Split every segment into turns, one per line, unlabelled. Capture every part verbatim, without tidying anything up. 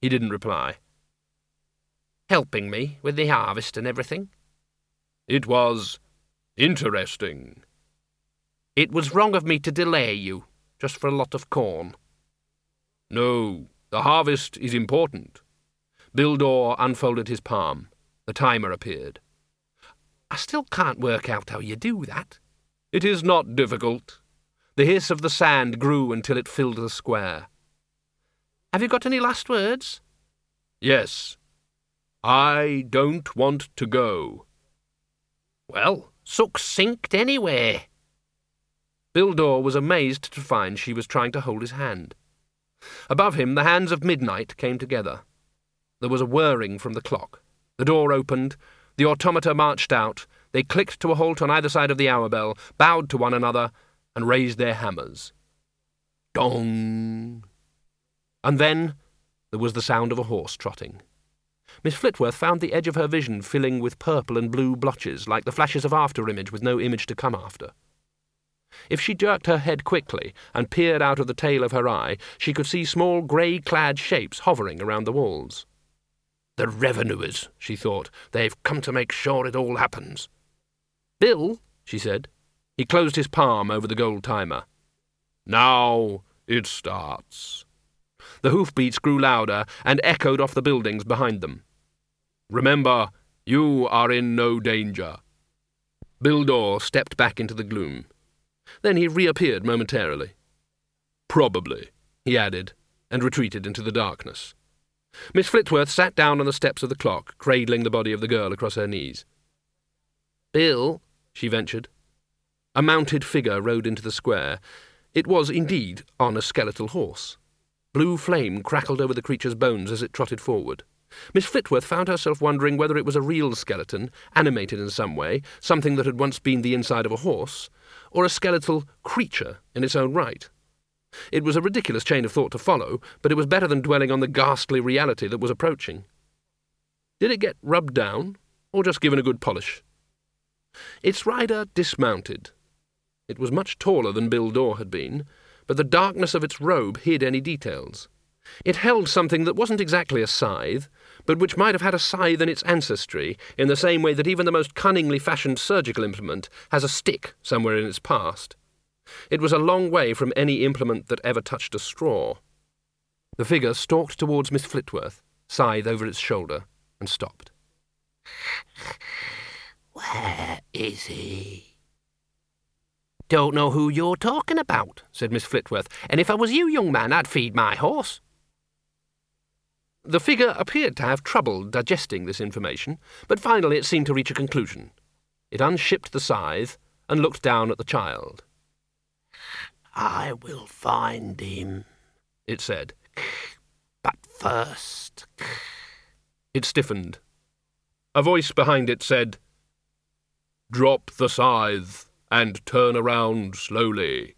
He didn't reply.
Helping me with the harvest and everything?
It was interesting.
It was wrong of me to delay you, just for a lot of corn.
No, the harvest is important. Bildor unfolded his palm. The timer appeared.
I still can't work out how you do that.
It is not difficult. The hiss of the sand grew until it filled the square.
Have you got any last words?
Yes. I don't want to go.
Well, succinct anyway.
Bildor was amazed to find she was trying to hold his hand. Above him, the hands of midnight came together. There was a whirring from the clock. The door opened. The automata marched out. They clicked to a halt on either side of the hour bell, bowed to one another, and raised their hammers. Dong! And then there was the sound of a horse trotting. Miss Flitworth found the edge of her vision filling with purple and blue blotches, like the flashes of after-image with no image to come after. If she jerked her head quickly and peered out of the tail of her eye, she could see small grey-clad shapes hovering around the walls. The revenuers, she thought. They've come to make sure it all happens. Bill, she said. He closed his palm over the gold timer. Now it starts. The hoofbeats grew louder and echoed off the buildings behind them. Remember, you are in no danger. Bildor stepped back into the gloom. Then he reappeared momentarily. Probably, he added, and retreated into the darkness. Miss Flitworth sat down on the steps of the clock, cradling the body of the girl across her knees. Bill, she ventured. A mounted figure rode into the square. It was indeed on a skeletal horse. Blue flame crackled over the creature's bones as it trotted forward. Miss Flitworth found herself wondering whether it was a real skeleton, animated in some way, something that had once been the inside of a horse, or a skeletal creature in its own right. It was a ridiculous chain of thought to follow, but it was better than dwelling on the ghastly reality that was approaching. Did it get rubbed down, or just given a good polish? Its rider dismounted. It was much taller than Bildor had been, but the darkness of its robe hid any details. It held something that wasn't exactly a scythe, but which might have had a scythe in its ancestry, in the same way that even the most cunningly fashioned surgical implement has a stick somewhere in its past. It was a long way from any implement that ever touched a straw. The figure stalked towards Miss Flitworth, scythe over its shoulder, and stopped.
Where is he? Don't know who you're talking about, said Miss Flitworth, and if I was you, young man, I'd feed my horse. The figure appeared to have trouble digesting this information, but finally it seemed to reach a conclusion. It unshipped the scythe and looked down at the child. I will find him, it said. But first...
It stiffened. A voice behind it said, Drop the scythe and turn around slowly.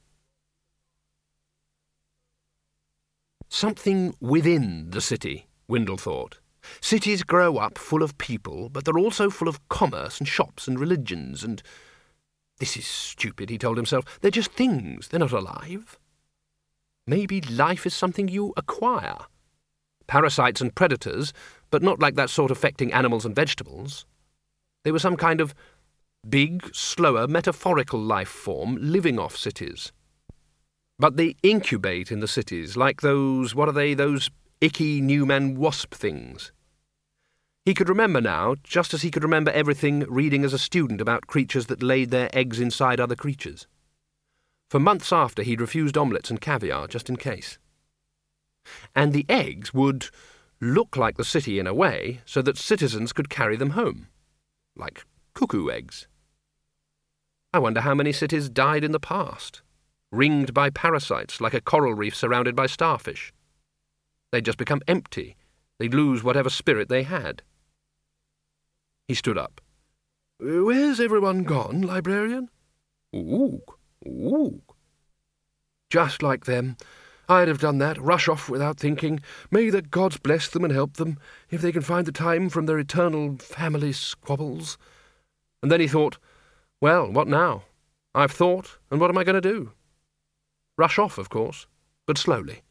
Something within the city, Windle thought. Cities grow up full of people, but they're also full of commerce and shops and religions and... This is stupid, he told himself. They're just things. They're not alive. Maybe life is something you acquire. Parasites and predators, but not like that sort affecting animals and vegetables. They were some kind of big, slower, metaphorical life form living off cities. But they incubate in the cities, like those, what are they, those icky Newman wasp things. He could remember now, just as he could remember everything reading as a student about creatures that laid their eggs inside other creatures. For months after, he'd refused omelettes and caviar, just in case. And the eggs would look like the city in a way, so that citizens could carry them home. Like cuckoo eggs. I wonder how many cities died in the past, ringed by parasites like a coral reef surrounded by starfish. They'd just become empty. They'd lose whatever spirit they had. He stood up. Where's everyone gone, librarian? Ooh, ooh. Just like them. I'd have done that, rush off without thinking. May the gods bless them and help them, if they can find the time from their eternal family squabbles. And then he thought, well, what now? I've thought, and what am I going to do? Rush off, of course, but slowly.